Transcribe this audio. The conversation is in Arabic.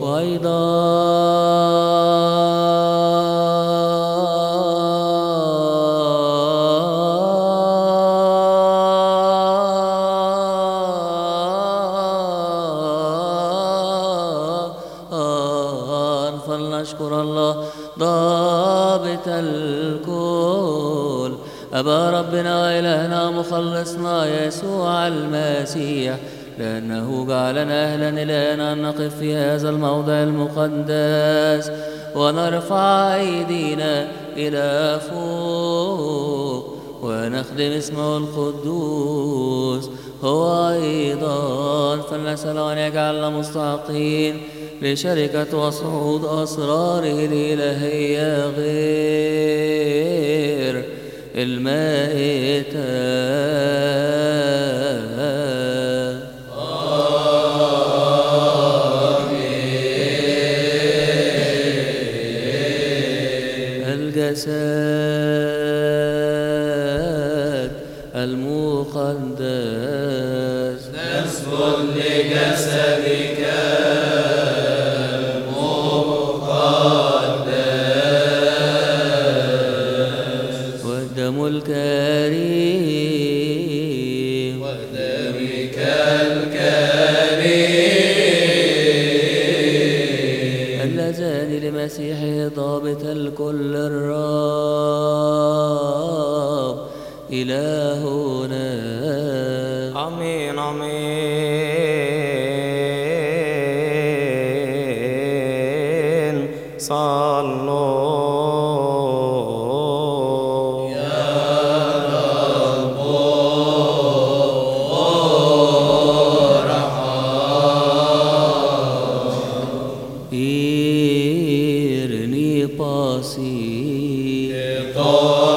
فلنشكر الله ضابط الكل أبا ربنا وإلهنا مخلصنا يسوع المسيح، لأنه جعلنا أهلا إلى أن نقف في هذا الموضع المقدس ونرفع أيدينا إلى فوق ونخدم اسمه القدوس. هو أيضا فلنسأل أن يجعلنا مستحقين لشركة وصعود أسراره الإلهية غير المائتة. الجسد المقدس نسجد لجسدك المقدس، والدم الكريم ودمك الكريم اللذان لمسيحه ضابط الكل الرب إلهنا. آمين آمين. صلوا يا رب إيرني باسي ارحم